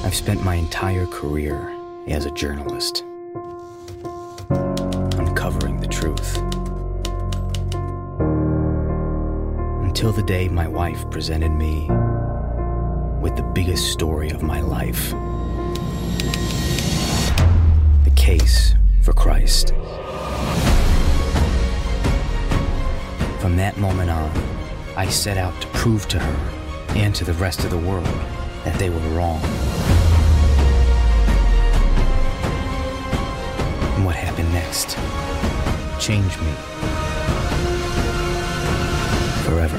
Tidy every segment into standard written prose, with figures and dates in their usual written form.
I've spent my entire career as a journalist, uncovering the truth. Until the day my wife presented me with the biggest story of my life. The case for Christ. From that moment on, I set out to prove to her and to the rest of the world that they were wrong. And what happened next changed me forever.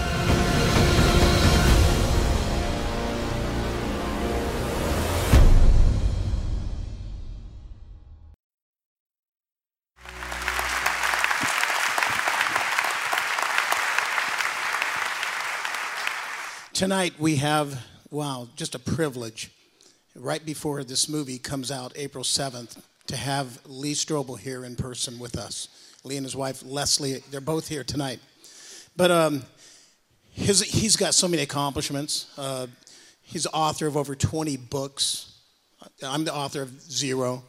Tonight we have, just a privilege, right before this movie comes out, April 7th, to have Lee Strobel here in person with us. Lee and his wife, Leslie, they're both here tonight. But he's got so many accomplishments. He's the author of over 20 books. I'm the author of 0.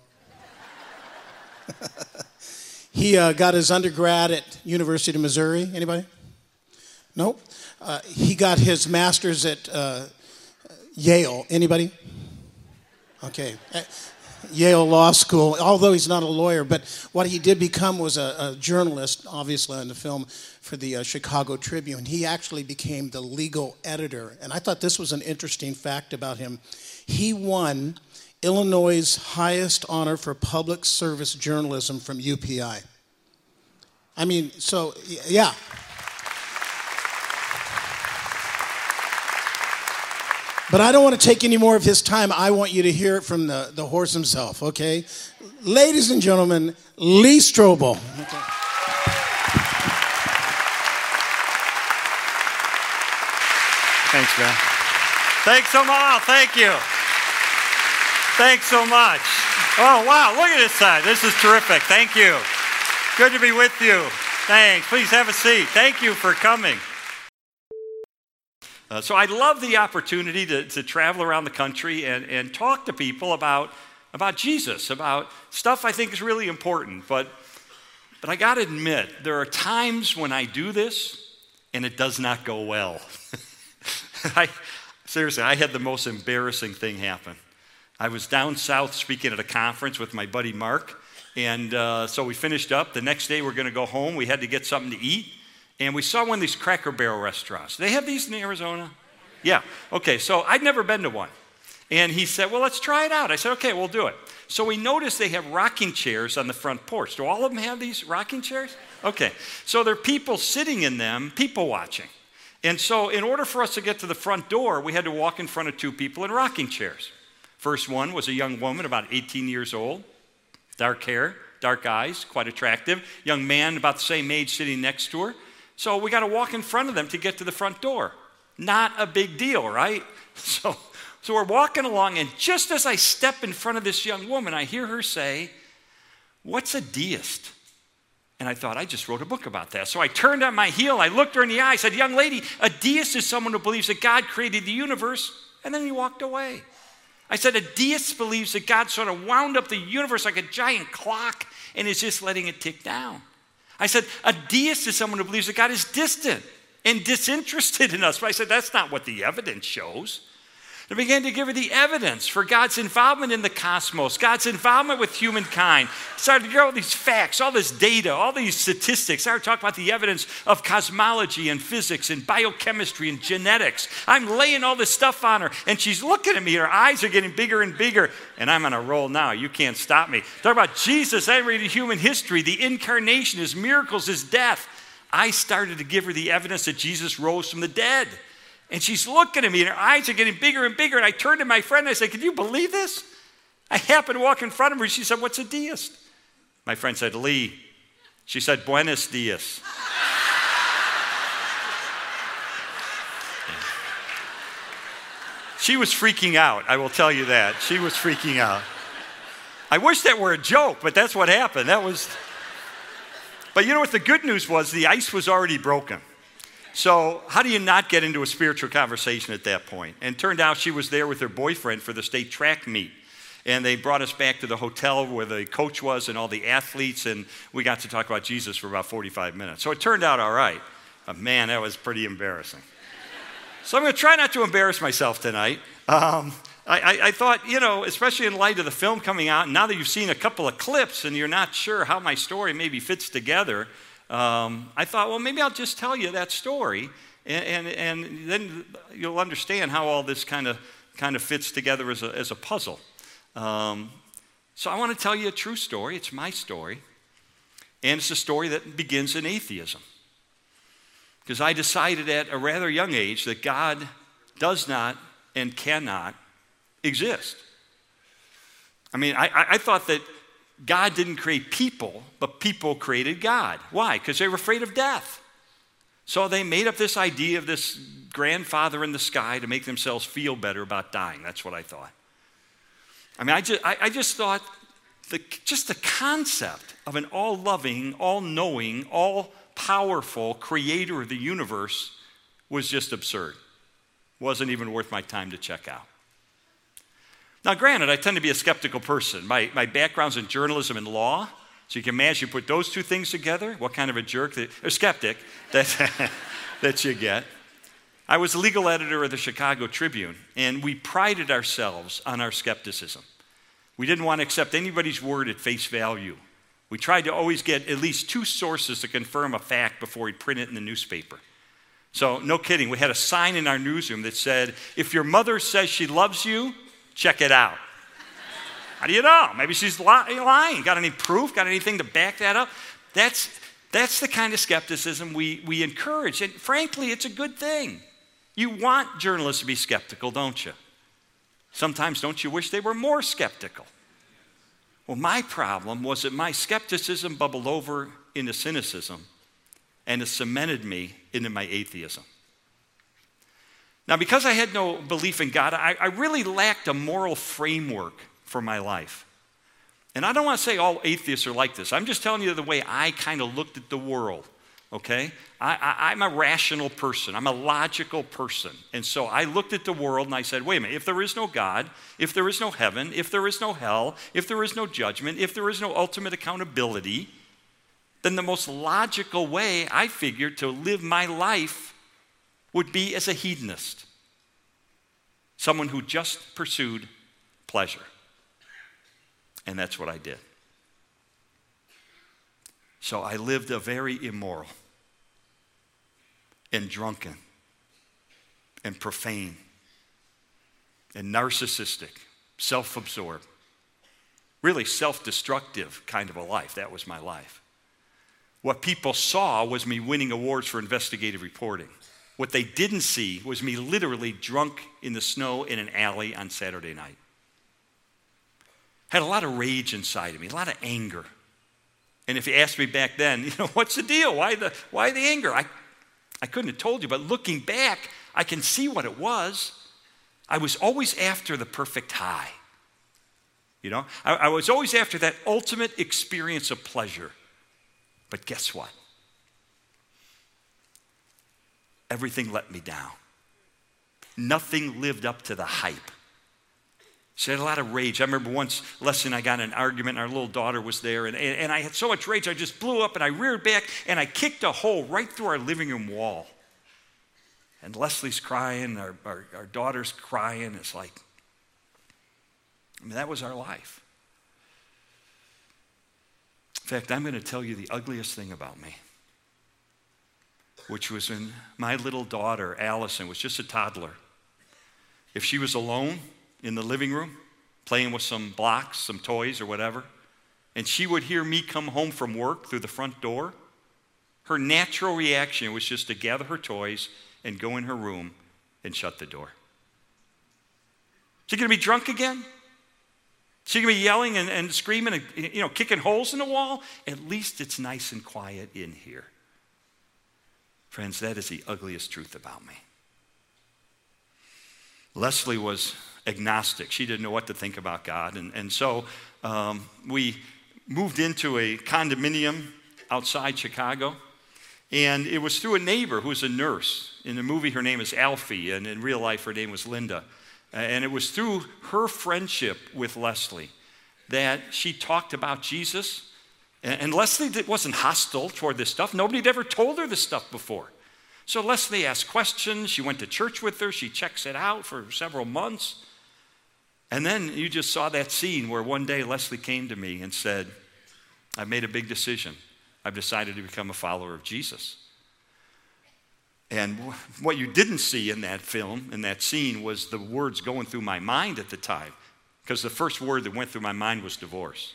He got his undergrad at University of Missouri. Anybody? Nope. He got his master's at Yale. Anybody? Okay. Yale Law School, although he's not a lawyer, but what he did become was a journalist, obviously, on the film for the Chicago Tribune. He actually became the legal editor, and I thought this was an interesting fact about him. He won Illinois' highest honor for public service journalism from UPI. I mean, so, yeah. But I don't want to take any more of his time. I want you to hear it from the horse himself, okay? Ladies and gentlemen, Lee Strobel. Okay. Thanks, man. Thanks so much. Thank you. Thanks so much. Oh, wow. Look at this side. This is terrific. Thank you. Good to be with you. Thanks. Please have a seat. Thank you for coming. So I love the opportunity to travel around the country and talk to people about Jesus, about stuff I think is really important. But I got to admit, there are times when I do this and it does not go well. Seriously, I had the most embarrassing thing happen. I was down south speaking at a conference with my buddy Mark, and so we finished up. The next day we're going to go home. We had to get something to eat. And we saw one of these Cracker Barrel restaurants. They have these in Arizona? Yeah. Okay, so I'd never been to one. And he said, well, let's try it out. I said, okay, we'll do it. So we noticed they have rocking chairs on the front porch. Do all of them have these rocking chairs? Okay. So there are people sitting in them, people watching. And so in order for us to get to the front door, we had to walk in front of 2 people in rocking chairs. First one was a young woman, about 18 years old, dark hair, dark eyes, quite attractive. Young man about the same age sitting next to her. So we got to walk in front of them to get to the front door. Not a big deal, right? So we're walking along, and just as I step in front of this young woman, I hear her say, "What's a deist?" And I thought, I just wrote a book about that. So I turned on my heel, I looked her in the eye, I said, "Young lady, a deist is someone who believes that God created the universe," and then he walked away. I said, "A deist believes that God sort of wound up the universe like a giant clock and is just letting it tick down." I said, "A deist is someone who believes that God is distant and disinterested in us." But I said, "That's not what the evidence shows." I began to give her the evidence for God's involvement in the cosmos, God's involvement with humankind. Started to give her all these facts, all this data, all these statistics. Started talking about the evidence of cosmology and physics and biochemistry and genetics. I'm laying all this stuff on her, and she's looking at me. Her eyes are getting bigger and bigger, and I'm on a roll now. You can't stop me. Talk about Jesus, I read human history, the incarnation, his miracles, his death. I started to give her the evidence that Jesus rose from the dead. And she's looking at me, and her eyes are getting bigger and bigger. And I turned to my friend, and I said, "Can you believe this?" I happened to walk in front of her. She said, "What's a deist?" My friend said, "Lee." She said, "Buenos dias." She was freaking out, I will tell you that. She was freaking out. I wish that were a joke, but that's what happened. But you know what the good news was? The ice was already broken. So how do you not get into a spiritual conversation at that point? And it turned out she was there with her boyfriend for the state track meet. And they brought us back to the hotel where the coach was and all the athletes, and we got to talk about Jesus for about 45 minutes. So it turned out all right. But man, that was pretty embarrassing. So I'm going to try not to embarrass myself tonight. I thought, especially in light of the film coming out, and now that you've seen a couple of clips and you're not sure how my story maybe fits together, I thought, well, maybe I'll just tell you that story, and then you'll understand how all this kind of fits together as a puzzle. So I want to tell you a true story. It's my story, and it's a story that begins in atheism. Because I decided at a rather young age that God does not and cannot exist. I mean, I thought that God didn't create people, but people created God. Why? Because they were afraid of death. So they made up this idea of this grandfather in the sky to make themselves feel better about dying. That's what I thought. I mean, I just thought just the concept of an all-loving, all-knowing, all-powerful creator of the universe was just absurd. Wasn't even worth my time to check out. Now, granted, I tend to be a skeptical person. My background's in journalism and law, so you can imagine you put those two things together, what kind of a skeptic that you get. I was the legal editor of the Chicago Tribune, and we prided ourselves on our skepticism. We didn't want to accept anybody's word at face value. We tried to always get at least two sources to confirm a fact before we'd print it in the newspaper. So, no kidding, we had a sign in our newsroom that said, if your mother says she loves you, check it out. How do you know? Maybe she's lying. Got any proof? Got anything to back that up? That's the kind of skepticism we encourage. And frankly, it's a good thing. You want journalists to be skeptical, don't you? Sometimes don't you wish they were more skeptical? Well, my problem was that my skepticism bubbled over into cynicism, and it cemented me into my atheism. Now, because I had no belief in God, I really lacked a moral framework for my life. And I don't want to say all atheists are like this. I'm just telling you the way I kind of looked at the world, okay? I'm a rational person. I'm a logical person. And so I looked at the world and I said, wait a minute, if there is no God, if there is no heaven, if there is no hell, if there is no judgment, if there is no ultimate accountability, then the most logical way, I figured, to live my life would be as a hedonist, someone who just pursued pleasure. And that's what I did. So I lived a very immoral and drunken and profane and narcissistic, self-absorbed, really self-destructive kind of a life. That was my life. What people saw was me winning awards for investigative reporting. What they didn't see was me literally drunk in the snow in an alley on Saturday night. Had a lot of rage inside of me, a lot of anger. And if you asked me back then, what's the deal? Why the anger? I couldn't have told you, but looking back, I can see what it was. I was always after the perfect high. I was always after that ultimate experience of pleasure. But guess what? Everything let me down. Nothing lived up to the hype. So I had a lot of rage. I remember once, Leslie and I got in an argument, and our little daughter was there, and I had so much rage, I just blew up, and I reared back, and I kicked a hole right through our living room wall. And Leslie's crying, our daughter's crying. It's like, that was our life. In fact, I'm going to tell you the ugliest thing about me, which was when my little daughter, Allison, was just a toddler. If she was alone in the living room, playing with some blocks, some toys or whatever, and she would hear me come home from work through the front door, her natural reaction was just to gather her toys and go in her room and shut the door. Is she going to be drunk again? Is she going to be yelling and screaming and kicking holes in the wall? At least it's nice and quiet in here. Friends, that is the ugliest truth about me. Leslie was agnostic. She didn't know what to think about God. And so we moved into a condominium outside Chicago. And it was through a neighbor who was a nurse. In the movie, her name is Alfie, and in real life, her name was Linda. And it was through her friendship with Leslie that she talked about Jesus. And Leslie wasn't hostile toward this stuff. Nobody had ever told her this stuff before. So Leslie asked questions. She went to church with her. She checks it out for several months. And then you just saw that scene where one day Leslie came to me and said, I've made a big decision. I've decided to become a follower of Jesus. And what you didn't see in that film, in that scene, was the words going through my mind at the time. Because the first word that went through my mind was divorce.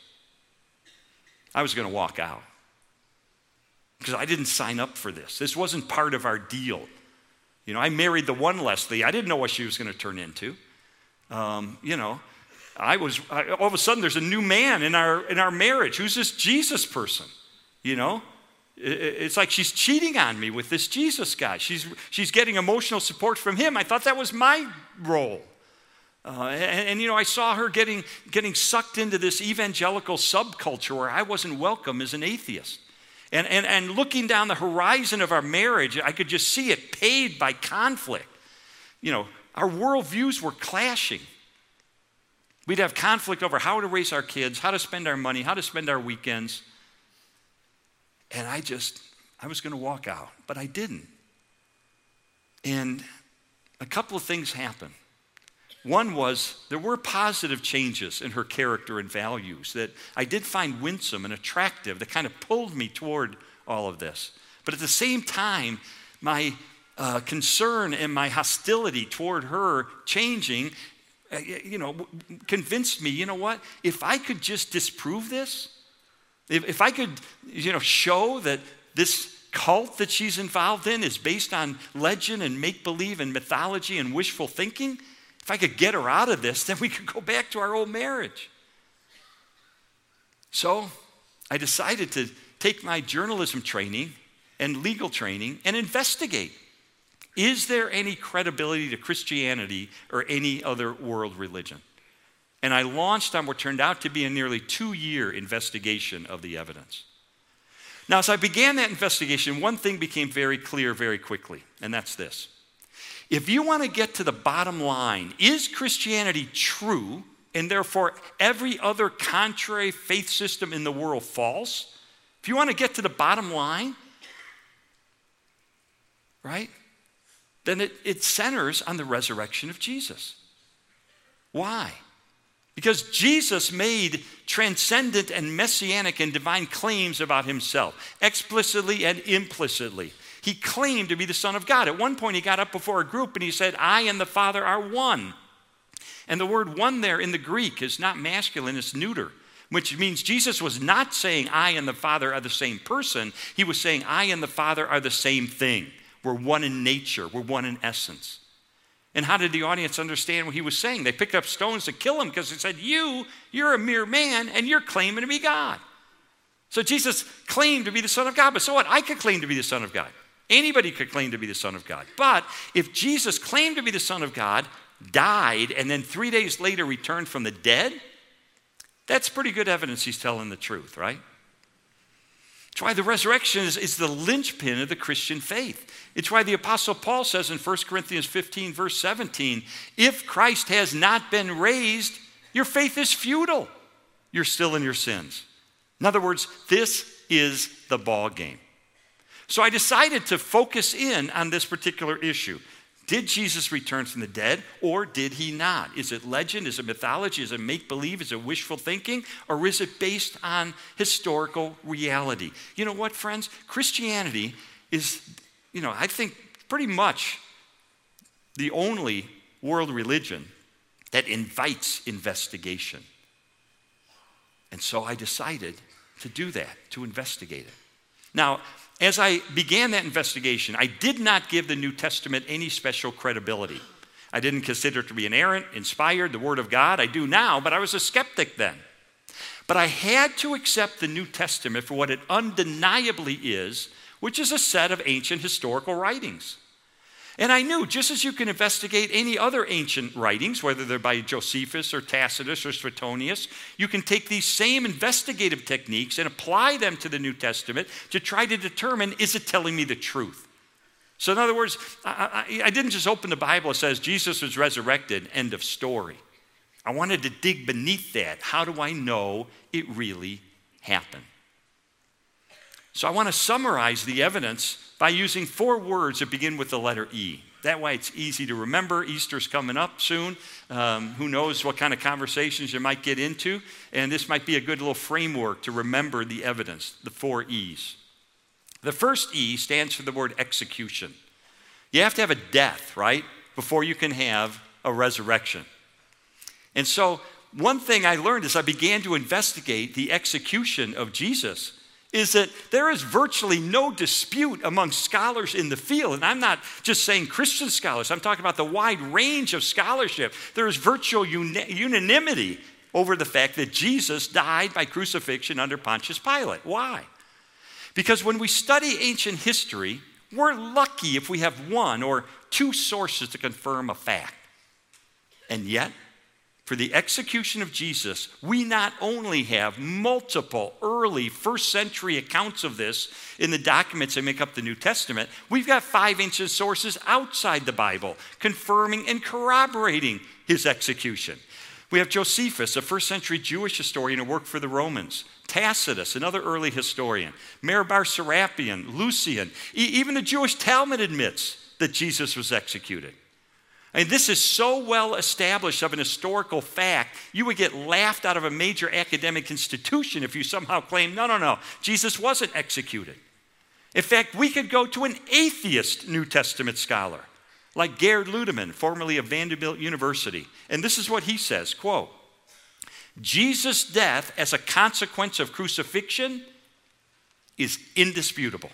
I was going to walk out. Because I didn't sign up for this. This wasn't part of our deal. You know, I married the one Leslie. I didn't know what she was going to turn into. You know, all of a sudden there's a new man in our marriage. Who's this Jesus person? You know, it's like she's cheating on me with this Jesus guy. She's getting emotional support from him. I thought that was my role. And you know, I saw her getting sucked into this evangelical subculture where I wasn't welcome as an atheist. And looking down the horizon of our marriage, I could just see it paved by conflict. You know, our worldviews were clashing. We'd have conflict over how to raise our kids, how to spend our money, how to spend our weekends. And I was going to walk out, but I didn't. And a couple of things happened. One was there were positive changes in her character and values that I did find winsome and attractive that kind of pulled me toward all of this. But at the same time, my concern and my hostility toward her changing, you know, convinced me, you know what, if I could just disprove this, if I could, you know, show that this cult that she's involved in is based on legend and make-believe and mythology and wishful thinking, if I could get her out of this, then we could go back to our old marriage. So I decided to take my journalism training and legal training and investigate. Is there any credibility to Christianity or any other world religion? And I launched on what turned out to be a nearly 2-year investigation of the evidence. Now, as I began that investigation, one thing became very clear very quickly, and that's this. If you want to get to the bottom line, is Christianity true, and therefore every other contrary faith system in the world false? If you want to get to the bottom line, right, then it centers on the resurrection of Jesus. Why? Because Jesus made transcendent and messianic and divine claims about himself, explicitly and implicitly. He claimed to be the Son of God. At one point, he got up before a group and he said, I and the Father are one. And the word one there in the Greek is not masculine, it's neuter, which means Jesus was not saying I and the Father are the same person. He was saying I and the Father are the same thing. We're one in nature. We're one in essence. And how did the audience understand what he was saying? They picked up stones to kill him because they said, you're a mere man and you're claiming to be God. So Jesus claimed to be the Son of God. But so what? I could claim to be the Son of God. Anybody could claim to be the Son of God. But if Jesus claimed to be the Son of God, died, and then 3 days later returned from the dead, that's pretty good evidence he's telling the truth, right? That's why the resurrection is the linchpin of the Christian faith. It's why the Apostle Paul says in 1 Corinthians 15, verse 17, if Christ has not been raised, your faith is futile. You're still in your sins. In other words, this is the ball game. So I decided to focus in on this particular issue. Did Jesus return from the dead, or did he not? Is it legend? Is it mythology? Is it make-believe? Is it wishful thinking? Or is it based on historical reality? You know what, friends? Christianity is, I think pretty much the only world religion that invites investigation. And so I decided to do that, to investigate it. Now, as I began that investigation, I did not give the New Testament any special credibility. I didn't consider it to be inerrant, inspired, the Word of God. I do now, but I was a skeptic then. But I had to accept the New Testament for what it undeniably is, which is a set of ancient historical writings. And I knew, just as you can investigate any other ancient writings, whether they're by Josephus or Tacitus or Suetonius, you can take these same investigative techniques and apply them to the New Testament to try to determine, is it telling me the truth? So in other words, I didn't just open the Bible that says Jesus was resurrected, end of story. I wanted to dig beneath that. How do I know it really happened? So I want to summarize the evidence by using 4 words that begin with the letter E. That way it's easy to remember. Easter's coming up soon. Who knows what kind of conversations you might get into. And this might be a good little framework to remember the evidence, the 4 E's. The first E stands for the word execution. You have to have a death, right, before you can have a resurrection. And so one thing I learned as I began to investigate the execution of Jesus is that there is virtually no dispute among scholars in the field. And I'm not just saying Christian scholars. I'm talking about the wide range of scholarship. There is virtual unanimity over the fact that Jesus died by crucifixion under Pontius Pilate. Why? Because when we study ancient history, we're lucky if we have 1 or 2 sources to confirm a fact. And yet, for the execution of Jesus, we not only have multiple early first century accounts of this in the documents that make up the New Testament, we've got 5 ancient sources outside the Bible confirming and corroborating his execution. We have Josephus, a first century Jewish historian who worked for the Romans. Tacitus, another early historian. Meir Bar Serapion, Lucian. Even the Jewish Talmud admits that Jesus was executed. And this is so well established of an historical fact, you would get laughed out of a major academic institution if you somehow claim, no, Jesus wasn't executed. In fact, we could go to an atheist New Testament scholar, like Gerd Ludemann, formerly of Vanderbilt University. And this is what he says, quote, Jesus' death as a consequence of crucifixion is indisputable.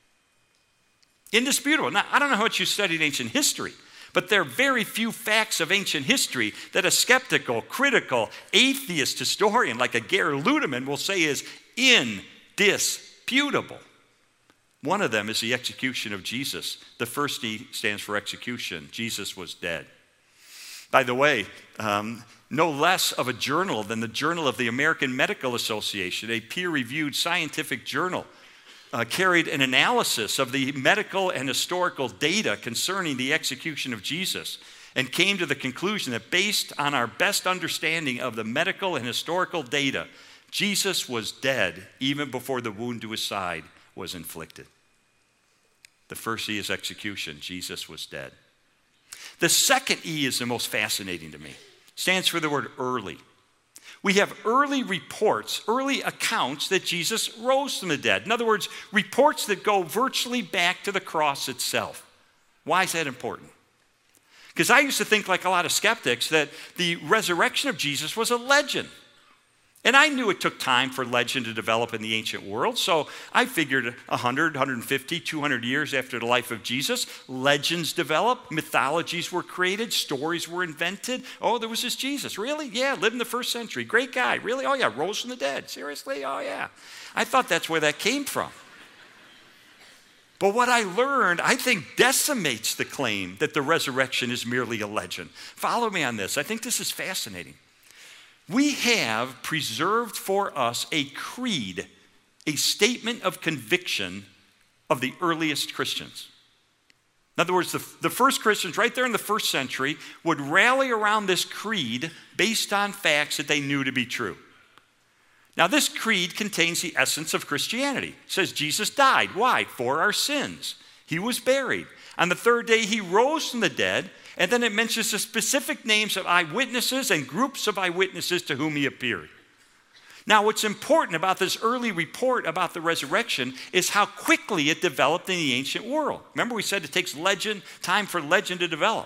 Indisputable. Now, I don't know how much you studied ancient history, but there are very few facts of ancient history that a skeptical, critical, atheist historian like a Gerd Ludemann will say is indisputable. One of them is the execution of Jesus. The first E stands for execution. Jesus was dead. By the way, no less of a journal than the Journal of the American Medical Association, a peer-reviewed scientific journal, carried an analysis of the medical and historical data concerning the execution of Jesus and came to the conclusion that based on our best understanding of the medical and historical data, Jesus was dead even before the wound to his side was inflicted. The first E is execution. Jesus was dead. The second E is the most fascinating to me. It stands for the word early. We have early reports, early accounts that Jesus rose from the dead. In other words, reports that go virtually back to the cross itself. Why is that important? Because I used to think, like a lot of skeptics, that the resurrection of Jesus was a legend. And I knew it took time for legend to develop in the ancient world, so I figured 100, 150, 200 years after the life of Jesus, legends developed, mythologies were created, stories were invented. Oh, there was this Jesus. Really? Yeah, lived in the first century. Great guy. Really? Oh, yeah, rose from the dead. Seriously? Oh, yeah. I thought that's where that came from. But what I learned, I think, decimates the claim that the resurrection is merely a legend. Follow me on this. I think this is fascinating. We have preserved for us a creed, a statement of conviction of the earliest Christians. In other words, the first Christians right there in the first century would rally around this creed based on facts that they knew to be true. Now, this creed contains the essence of Christianity. It says Jesus died. Why? For our sins. He was buried. On the third day, he rose from the dead. And then it mentions the specific names of eyewitnesses and groups of eyewitnesses to whom he appeared. Now, what's important about this early report about the resurrection is how quickly it developed in the ancient world. Remember, we said it takes time for legend to develop.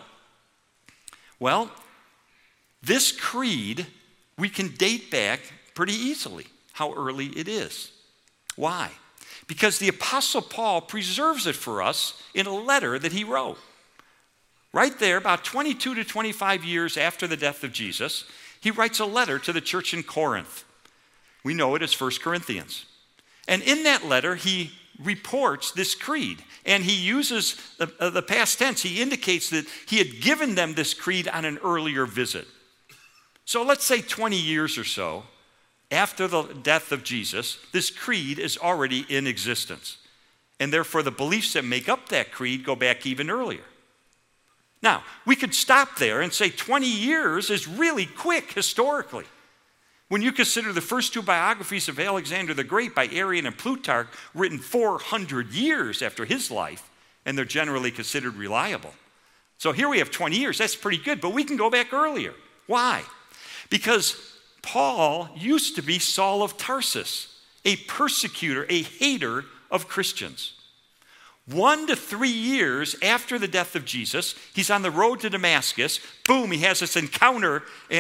Well, this creed, we can date back pretty easily how early it is. Why? Because the Apostle Paul preserves it for us in a letter that he wrote. Right there, about 22 to 25 years after the death of Jesus, he writes a letter to the church in Corinth. We know it as 1 Corinthians. And in that letter, he reports this creed. And he uses the past tense. He indicates that he had given them this creed on an earlier visit. So let's say 20 years or so after the death of Jesus, this creed is already in existence. And therefore, the beliefs that make up that creed go back even earlier. Now, we could stop there and say 20 years is really quick historically. When you consider the first two biographies of Alexander the Great by Arrian and Plutarch, written 400 years after his life, and they're generally considered reliable. So here we have 20 years. That's pretty good, but we can go back earlier. Why? Because Paul used to be Saul of Tarsus, a persecutor, a hater of Christians. 1 to 3 years after the death of Jesus, he's on the road to Damascus. Boom, he has this encounter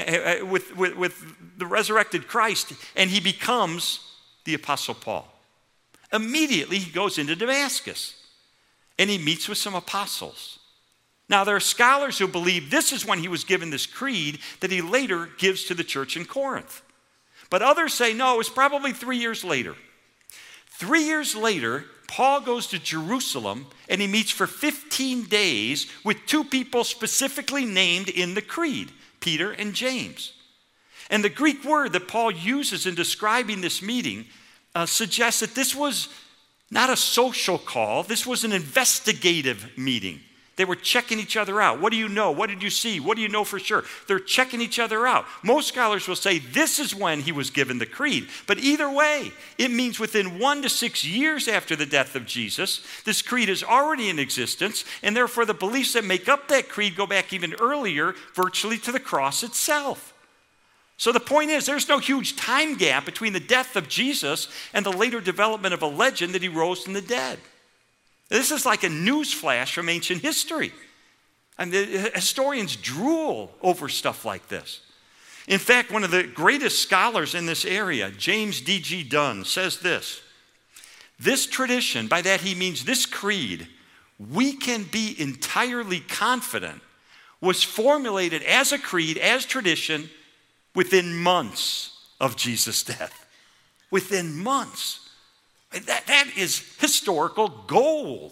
with the resurrected Christ, and he becomes the Apostle Paul. Immediately, he goes into Damascus, and he meets with some apostles. Now, there are scholars who believe this is when he was given this creed that he later gives to the church in Corinth. But others say, no, it was probably 3 years later. 3 years later, Paul goes to Jerusalem and he meets for 15 days with two people specifically named in the creed, Peter and James. And the Greek word that Paul uses in describing this meeting suggests that this was not a social call, this was an investigative meeting. They were checking each other out. What do you know? What did you see? What do you know for sure? They're checking each other out. Most scholars will say this is when he was given the creed. But either way, it means within 1 to 6 years after the death of Jesus, this creed is already in existence, and therefore the beliefs that make up that creed go back even earlier, virtually to the cross itself. So the point is, there's no huge time gap between the death of Jesus and the later development of a legend that he rose from the dead. This is like a news flash from ancient history. And the historians drool over stuff like this. In fact, one of the greatest scholars in this area, James D.G. Dunn, says this: this tradition, by that he means this creed, we can be entirely confident, was formulated as a creed, as tradition, within months of Jesus' death. Within months. That is historical gold.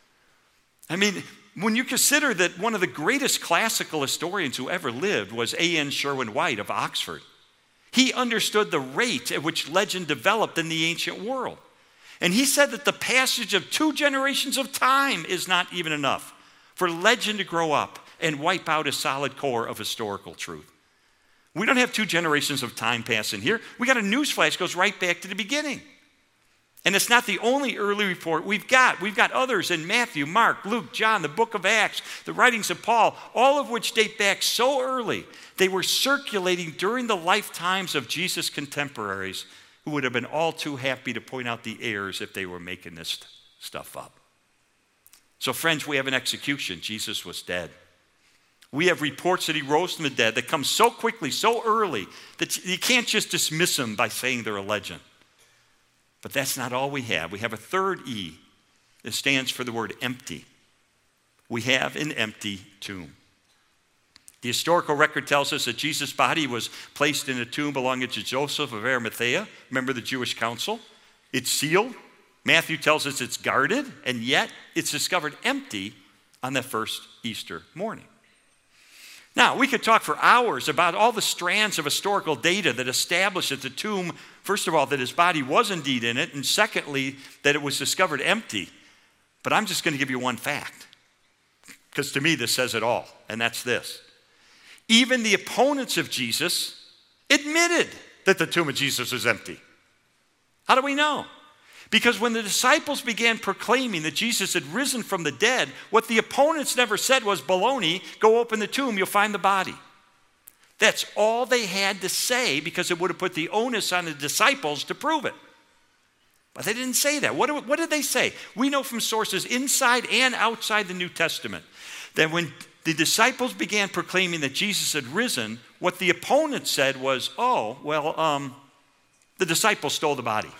I mean, when you consider that one of the greatest classical historians who ever lived was A.N. Sherwin-White of Oxford, he understood the rate at which legend developed in the ancient world. And he said that the passage of 2 generations of time is not even enough for legend to grow up and wipe out a solid core of historical truth. We don't have 2 generations of time passing here. We got a newsflash that goes right back to the beginning. And it's not the only early report we've got. We've got others in Matthew, Mark, Luke, John, the book of Acts, the writings of Paul, all of which date back so early. They were circulating during the lifetimes of Jesus' contemporaries, who would have been all too happy to point out the errors if they were making this stuff up. So friends, we have an execution. Jesus was dead. We have reports that he rose from the dead that come so quickly, so early, that you can't just dismiss them by saying they're a legend. But that's not all we have. We have a third E. It stands for the word empty. We have an empty tomb. The historical record tells us that Jesus' body was placed in a tomb belonging to Joseph of Arimathea. Remember the Jewish council? It's sealed. Matthew tells us it's guarded, and yet it's discovered empty on the first Easter morning. Now, we could talk for hours about all the strands of historical data that establish that the tomb, first of all, that his body was indeed in it, and secondly, that it was discovered empty. But I'm just going to give you one fact, because to me this says it all, and that's this. Even the opponents of Jesus admitted that the tomb of Jesus was empty. How do we know? Because when the disciples began proclaiming that Jesus had risen from the dead, what the opponents never said was, baloney, go open the tomb, you'll find the body. That's all they had to say, because it would have put the onus on the disciples to prove it. But they didn't say that. What did they say? We know from sources inside and outside the New Testament that when the disciples began proclaiming that Jesus had risen, what the opponents said was, the disciples stole the body.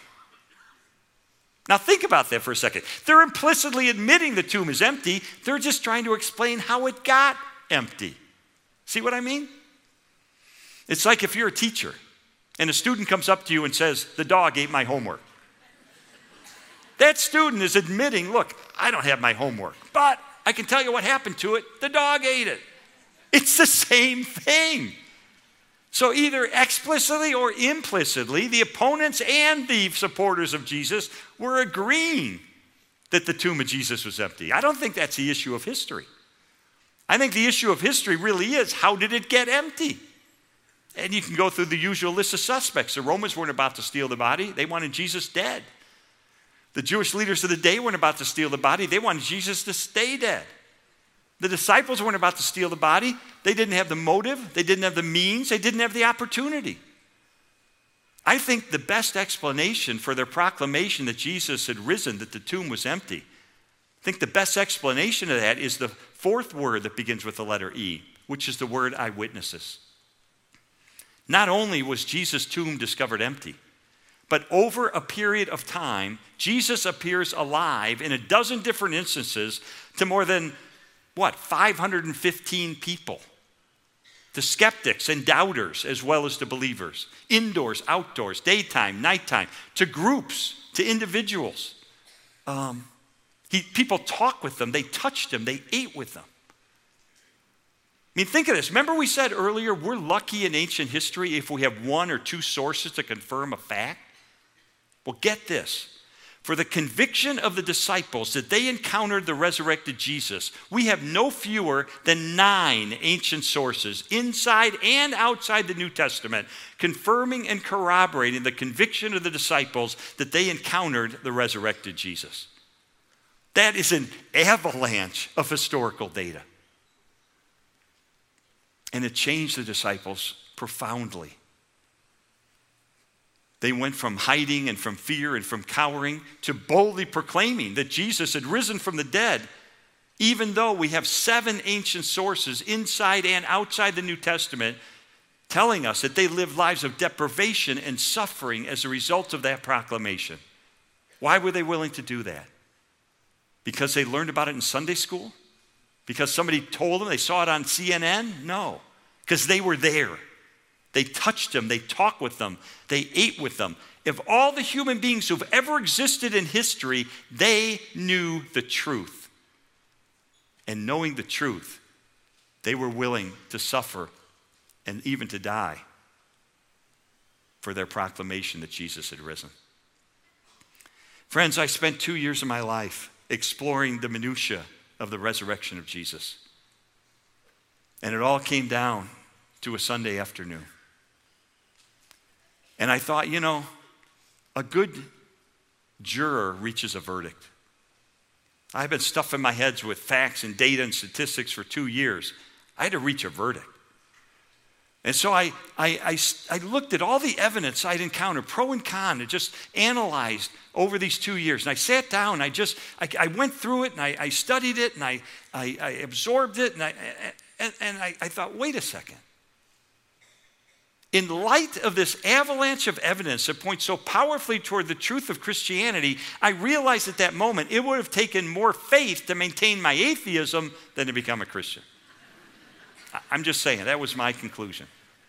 Now think about that for a second. They're implicitly admitting the tomb is empty. They're just trying to explain how it got empty. See what I mean? It's like if you're a teacher and a student comes up to you and says, the dog ate my homework. That student is admitting, look, I don't have my homework, but I can tell you what happened to it. The dog ate it. It's the same thing. So either explicitly or implicitly, the opponents and the supporters of Jesus were agreeing that the tomb of Jesus was empty. I don't think that's the issue of history. I think the issue of history really is, how did it get empty? And you can go through the usual list of suspects. The Romans weren't about to steal the body. They wanted Jesus dead. The Jewish leaders of the day weren't about to steal the body. They wanted Jesus to stay dead. The disciples weren't about to steal the body. They didn't have the motive. They didn't have the means. They didn't have the opportunity. I think the best explanation for their proclamation that Jesus had risen, that the tomb was empty, I think the best explanation of that is the fourth word that begins with the letter E, which is the word eyewitnesses. Not only was Jesus' tomb discovered empty, but over a period of time, Jesus appears alive in a dozen different instances to more than, 515 people. To skeptics and doubters as well as to believers. Indoors, outdoors, daytime, nighttime, to groups, to individuals. People talked with them, they touched them, they ate with them. I mean, think of this. Remember we said earlier, we're lucky in ancient history if we have one or two sources to confirm a fact? Well, get this. For the conviction of the disciples that they encountered the resurrected Jesus, we have no fewer than 9 ancient sources inside and outside the New Testament confirming and corroborating the conviction of the disciples that they encountered the resurrected Jesus. That is an avalanche of historical data. And it changed the disciples profoundly. They went from hiding and from fear and from cowering to boldly proclaiming that Jesus had risen from the dead, even though we have 7 ancient sources inside and outside the New Testament telling us that they lived lives of deprivation and suffering as a result of that proclamation. Why were they willing to do that? Because they learned about it in Sunday school? Because somebody told them, they saw it on CNN? No, because they were there. They touched them, they talked with them, they ate with them. If all the human beings who've ever existed in history, they knew the truth. And knowing the truth, they were willing to suffer and even to die for their proclamation that Jesus had risen. Friends, I spent 2 years of my life exploring the minutiae of the resurrection of Jesus. And it all came down to a Sunday afternoon. And I thought, a good juror reaches a verdict. I've been stuffing my heads with facts and data and statistics for 2 years. I had to reach a verdict. And so I looked at all the evidence I'd encountered, pro and con, and just analyzed over these 2 years. And I sat down, I went through it, and I studied it, and I absorbed it, and I thought, wait a second. In light of this avalanche of evidence that points so powerfully toward the truth of Christianity, I realized at that moment it would have taken more faith to maintain my atheism than to become a Christian. I'm just saying, that was my conclusion.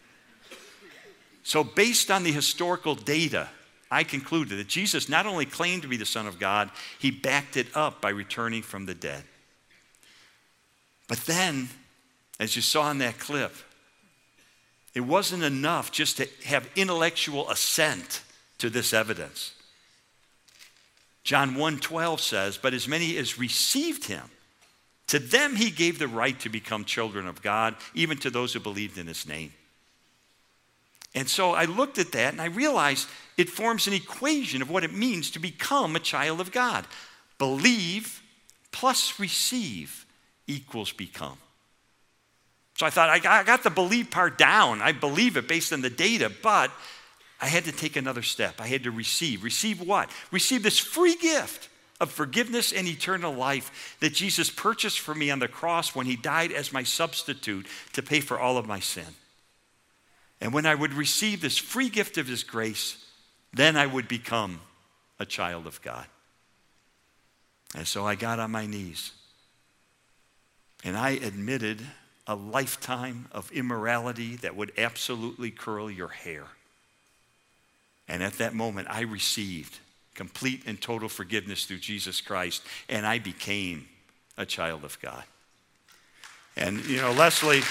So based on the historical data, I concluded that Jesus not only claimed to be the Son of God, he backed it up by returning from the dead. But then, as you saw in that clip, it wasn't enough just to have intellectual assent to this evidence. John 1:12 says, "But as many as received him, to them he gave the right to become children of God, even to those who believed in his name." And so I looked at that and I realized it forms an equation of what it means to become a child of God. Believe plus receive equals become. So I thought, I got the believe part down. I believe it based on the data, but I had to take another step. I had to receive. Receive what? Receive this free gift of forgiveness and eternal life that Jesus purchased for me on the cross when he died as my substitute to pay for all of my sin. And when I would receive this free gift of his grace, then I would become a child of God. And so I got on my knees and I admitted a lifetime of immorality that would absolutely curl your hair. And at that moment, I received complete and total forgiveness through Jesus Christ, and I became a child of God. And, you know, Leslie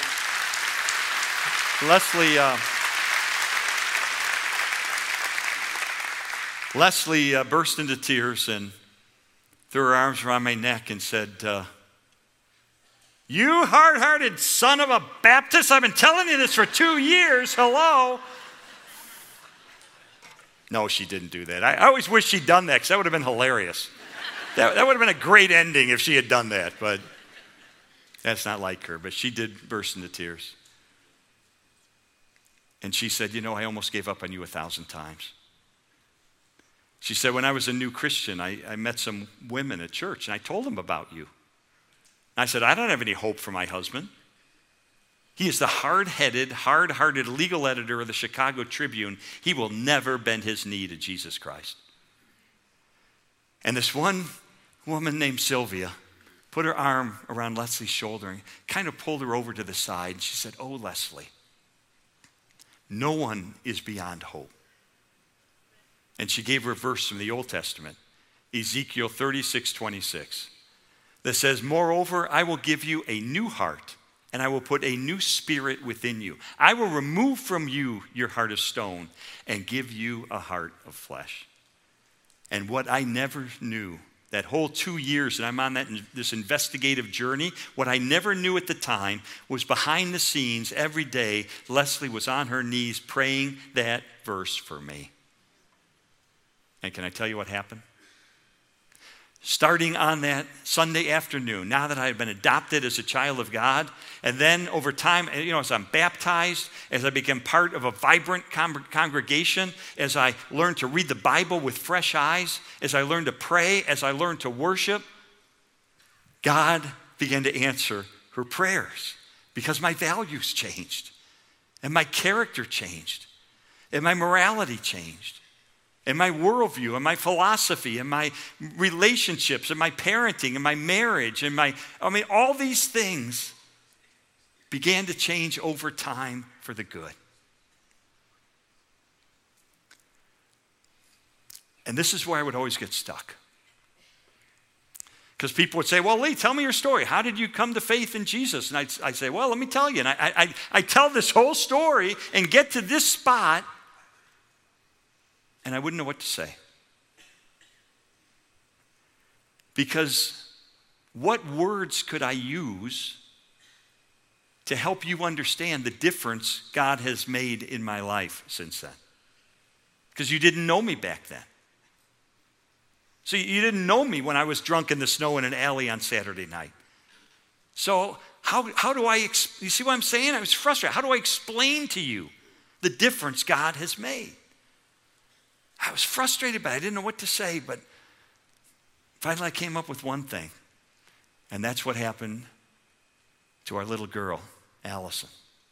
burst into tears and threw her arms around my neck and said, you hard-hearted son of a Baptist, I've been telling you this for 2 years, hello. No, she didn't do that. I always wish she'd done that because that would have been hilarious. That would have been a great ending if she had done that, but that's not like her. But she did burst into tears. And she said, you know, I almost gave up on you 1,000 times. She said, when I was a new Christian, I met some women at church, and I told them about you. I said, I don't have any hope for my husband. He is the hard-headed, hard-hearted legal editor of the Chicago Tribune. He will never bend his knee to Jesus Christ. And this one woman named Sylvia put her arm around Leslie's shoulder and kind of pulled her over to the side. And she said, oh, Leslie, no one is beyond hope. And she gave her a verse from the Old Testament, Ezekiel 36:26, that says, moreover, I will give you a new heart, and I will put a new spirit within you. I will remove from you your heart of stone and give you a heart of flesh. And what I never knew, that whole 2 years that I'm on this investigative journey, what I never knew at the time was behind the scenes every day, Leslie was on her knees praying that verse for me. And can I tell you what happened? Starting on that Sunday afternoon, now that I had been adopted as a child of God, and then over time, you know, as I'm baptized, as I became part of a vibrant congregation, as I learned to read the Bible with fresh eyes, as I learned to pray, as I learned to worship, God began to answer her prayers because my values changed, and my character changed, and my morality changed. And my worldview, and my philosophy, and my relationships, and my parenting, and my marriage, and all these things began to change over time for the good. And this is where I would always get stuck. Because people would say, well, Lee, tell me your story. How did you come to faith in Jesus? And I'd say, well, let me tell you. And I tell this whole story and get to this spot, and I wouldn't know what to say. Because what words could I use to help you understand the difference God has made in my life since then? Because you didn't know me back then. So you didn't know me when I was drunk in the snow in an alley on Saturday night. So how do I, you see what I'm saying? I was frustrated. How do I explain to you the difference God has made? I was frustrated, but I didn't know what to say. But finally, I came up with one thing. And that's what happened to our little girl, Allison.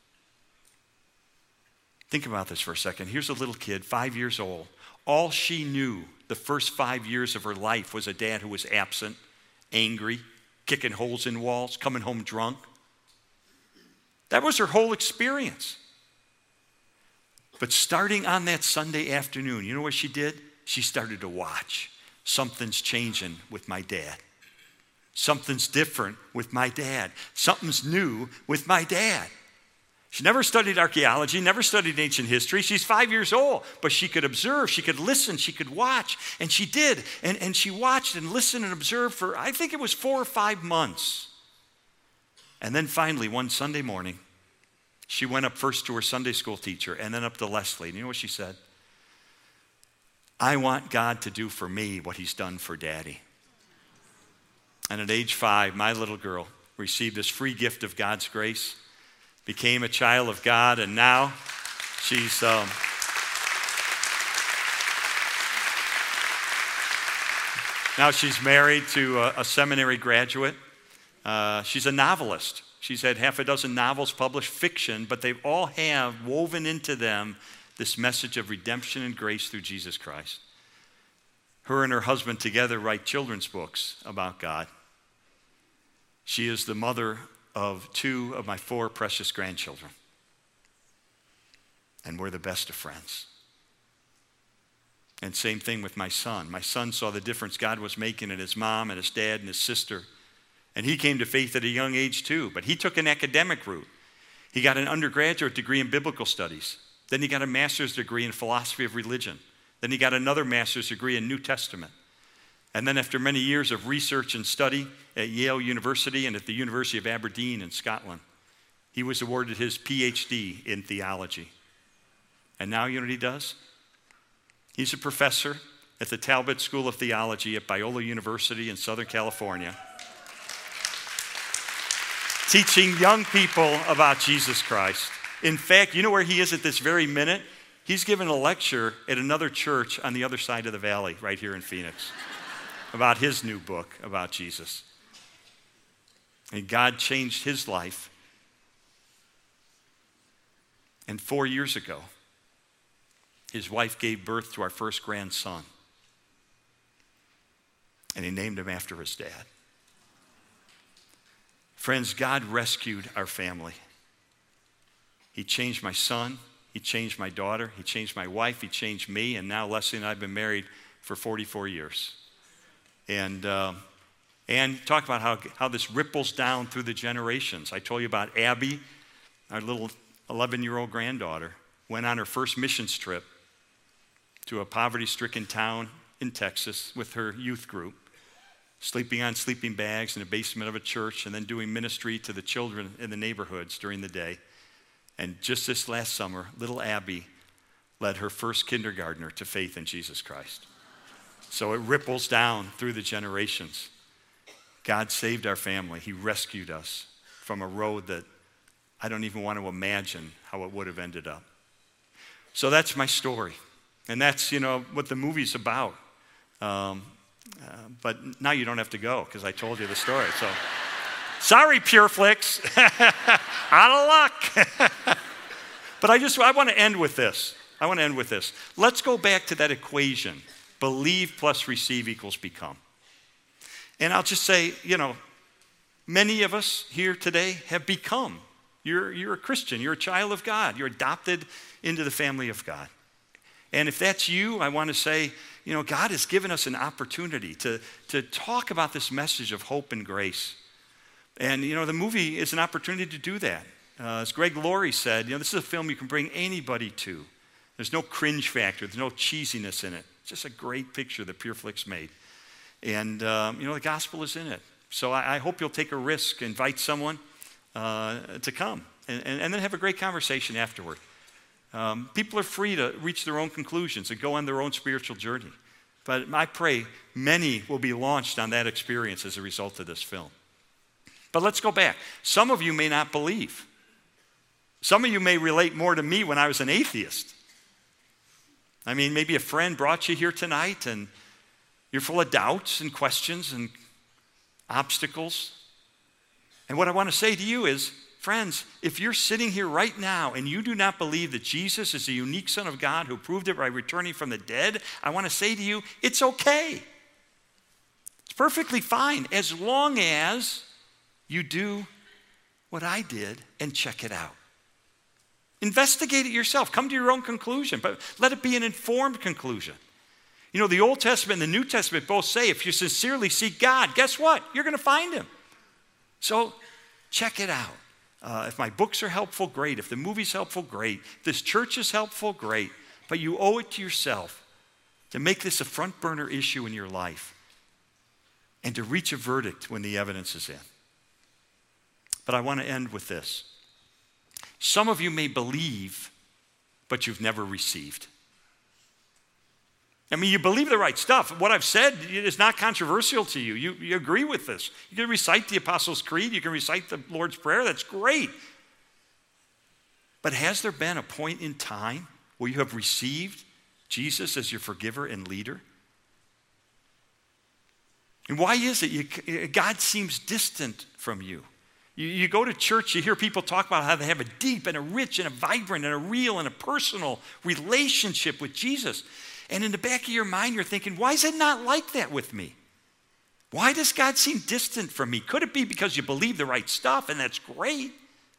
Think about this for a second. Here's a little kid, 5 years old. All she knew the first 5 years of her life was a dad who was absent, angry, kicking holes in walls, coming home drunk. That was her whole experience. But starting on that Sunday afternoon, you know what she did? She started to watch. Something's changing with my dad. Something's different with my dad. Something's new with my dad. She never studied archaeology, never studied ancient history. She's 5 years old, but she could observe, she could listen, she could watch, and she did. And she watched and listened and observed for, I think it was 4 or 5 months. And then finally, one Sunday morning, she went up first to her Sunday school teacher and then up to Leslie. And you know what she said? I want God to do for me what he's done for Daddy. And at age 5, my little girl received this free gift of God's grace, became a child of God, and now she's married to a seminary graduate. She's a novelist. She's had half a dozen novels published, fiction, but they all have woven into them this message of redemption and grace through Jesus Christ. Her and her husband together write children's books about God. She is the mother of 2 of my 4 precious grandchildren. And we're the best of friends. And same thing with my son. My son saw the difference God was making in his mom and his dad and his sister. And he came to faith at a young age too, but he took an academic route. He got an undergraduate degree in biblical studies. Then he got a master's degree in philosophy of religion. Then he got another master's degree in New Testament. And then after many years of research and study at Yale University and at the University of Aberdeen in Scotland, he was awarded his PhD in theology. And now you know what he does? He's a professor at the Talbot School of Theology at Biola University in Southern California, teaching young people about Jesus Christ. In fact, you know where he is at this very minute? He's giving a lecture at another church on the other side of the valley, right here in Phoenix, about his new book about Jesus. And God changed his life. And 4 years ago, his wife gave birth to our first grandson. And he named him after his dad. Friends, God rescued our family. He changed my son. He changed my daughter. He changed my wife. He changed me. And now Leslie and I have been married for 44 years. And talk about how this ripples down through the generations. I told you about Abby, our little 11-year-old granddaughter, went on her first missions trip to a poverty-stricken town in Texas with her youth group, sleeping on sleeping bags in the basement of a church and then doing ministry to the children in the neighborhoods during the day. And just this last summer, little Abby led her first kindergartner to faith in Jesus Christ. So it ripples down through the generations. God saved our family. He rescued us from a road that I don't even want to imagine how it would have ended up. So that's my story. And that's, what the movie's about. But now you don't have to go because I told you the story. So, sorry, PureFlix. Out of luck. But I want to end with this. Let's go back to that equation. Believe plus receive equals become. And I'll just say, many of us here today have become. You're a Christian. You're a child of God. You're adopted into the family of God. And if that's you, I want to say, God has given us an opportunity to talk about this message of hope and grace. And, the movie is an opportunity to do that. As Greg Laurie said, this is a film you can bring anybody to. There's no cringe factor. There's no cheesiness in it. It's just a great picture that PureFlix made. And, the gospel is in it. So I hope you'll take a risk, invite someone to come, and then have a great conversation afterward. People are free to reach their own conclusions and go on their own spiritual journey. But I pray many will be launched on that experience as a result of this film. But let's go back. Some of you may not believe. Some of you may relate more to me when I was an atheist. I mean, maybe a friend brought you here tonight and you're full of doubts and questions and obstacles. And what I want to say to you is, friends, if you're sitting here right now and you do not believe that Jesus is the unique Son of God who proved it by returning from the dead, I want to say to you, it's okay. It's perfectly fine as long as you do what I did and check it out. Investigate it yourself. Come to your own conclusion, but let it be an informed conclusion. The Old Testament and the New Testament both say if you sincerely seek God, guess what? You're going to find him. So check it out. If my books are helpful, great. If the movie's helpful, great. If this church is helpful, great. But you owe it to yourself to make this a front burner issue in your life and to reach a verdict when the evidence is in. But I want to end with this. Some of you may believe, but you've never received. I mean, you believe the right stuff. What I've said is not controversial to you. You agree with this. You can recite the Apostles' Creed. You can recite the Lord's Prayer. That's great. But has there been a point in time where you have received Jesus as your forgiver and leader? And why is it God seems distant from you? You go to church, you hear people talk about how they have a deep and a rich and a vibrant and a real and a personal relationship with Jesus. And in the back of your mind, you're thinking, why is it not like that with me? Why does God seem distant from me? Could it be because you believe the right stuff, and that's great?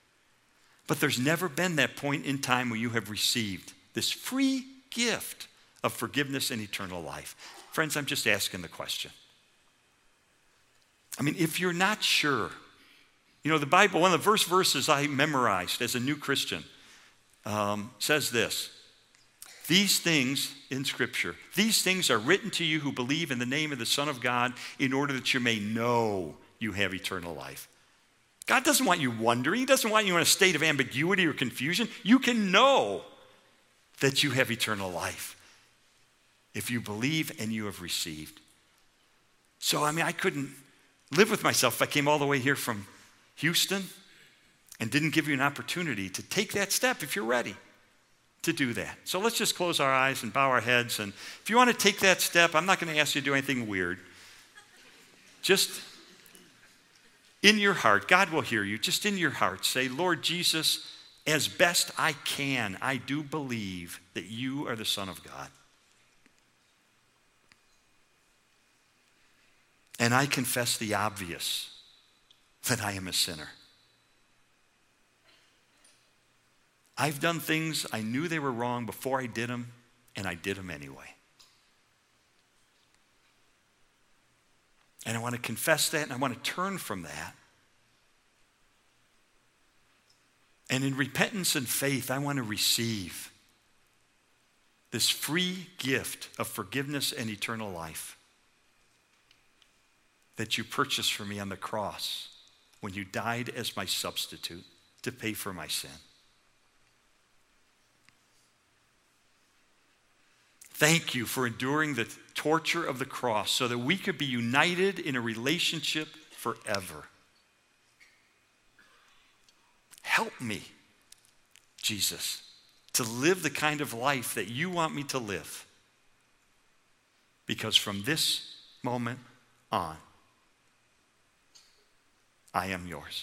But there's never been that point in time where you have received this free gift of forgiveness and eternal life? Friends, I'm just asking the question. I mean, if you're not sure, you know, the Bible, one of the first verses I memorized as a new Christian says this. These things in Scripture, these things are written to you who believe in the name of the Son of God in order that you may know you have eternal life. God doesn't want you wondering. He doesn't want you in a state of ambiguity or confusion. You can know that you have eternal life if you believe and you have received. So, I mean, I couldn't live with myself if I came all the way here from Houston and didn't give you an opportunity to take that step if you're ready to do that. So let's just close our eyes and bow our heads. And if you want to take that step, I'm not going to ask you to do anything weird. Just in your heart, God will hear you. Just in your heart, say, Lord Jesus, as best I can, I do believe that you are the Son of God. And I confess the obvious, that I am a sinner. I've done things I knew they were wrong before I did them, and I did them anyway. And I want to confess that, and I want to turn from that. And in repentance and faith, I want to receive this free gift of forgiveness and eternal life that you purchased for me on the cross when you died as my substitute to pay for my sin. Thank you for enduring the torture of the cross so that we could be united in a relationship forever. Help me, Jesus, to live the kind of life that you want me to live. Because from this moment on, I am yours.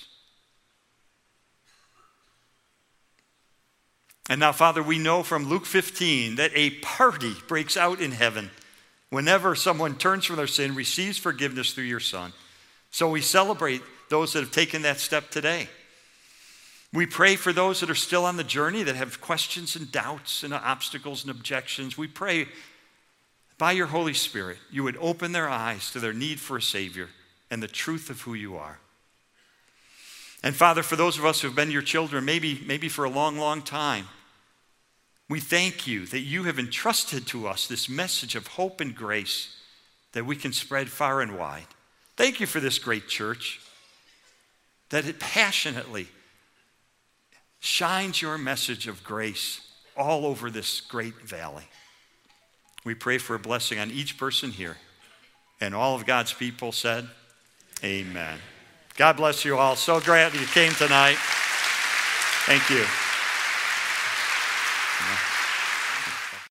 And now, Father, we know from Luke 15 that a party breaks out in heaven whenever someone turns from their sin, receives forgiveness through your Son. So we celebrate those that have taken that step today. We pray for those that are still on the journey, that have questions and doubts and obstacles and objections. We pray by your Holy Spirit, you would open their eyes to their need for a Savior and the truth of who you are. And Father, for those of us who have been your children, maybe for a long, long time, we thank you that you have entrusted to us this message of hope and grace that we can spread far and wide. Thank you for this great church, that it passionately shines your message of grace all over this great valley. We pray for a blessing on each person here. And all of God's people said, amen. God bless you all. So glad you came tonight. Thank you.